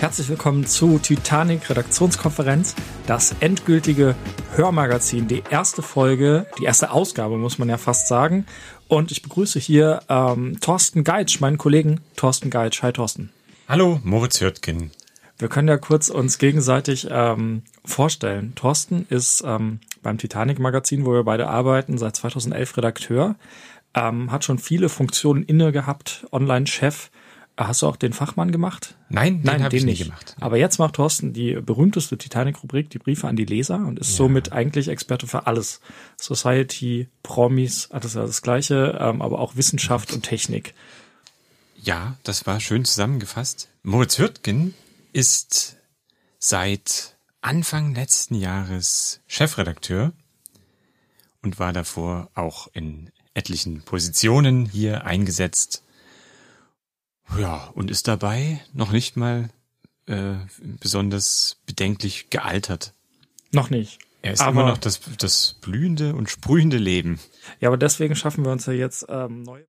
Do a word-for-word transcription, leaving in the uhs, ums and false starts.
Herzlich willkommen zu Titanic Redaktionskonferenz, das endgültige Hörmagazin, die erste Folge, die erste Ausgabe, muss man ja fast sagen. Und ich begrüße hier ähm, Thorsten Geitsch, meinen Kollegen Thorsten Geitsch. Hi Thorsten. Hallo, Moritz Hürtgen. Wir können ja kurz uns gegenseitig ähm, vorstellen. Thorsten ist ähm, beim Titanic-Magazin, wo wir beide arbeiten, seit zweitausendelf Redakteur, ähm, hat schon viele Funktionen inne gehabt, Online-Chef. Hast du auch den Fachmann gemacht? Nein, den Nein, habe den ich nie nicht gemacht. Aber jetzt macht Thorsten die berühmteste Titanic-Rubrik, die Briefe an die Leser, und ist ja. somit eigentlich Experte für alles. Society, Promis, alles ja das Gleiche, ähm, aber auch Wissenschaft und Technik. Ja, das war schön zusammengefasst. Moritz Hürtgen ist seit Anfang letzten Jahres Chefredakteur und war davor auch in etlichen Positionen hier eingesetzt. Ja, und ist dabei noch nicht mal äh, besonders bedenklich gealtert. Noch nicht. Er ist aber immer noch das, das blühende und sprühende Leben. Ja, aber deswegen schaffen wir uns ja jetzt ähm, neue...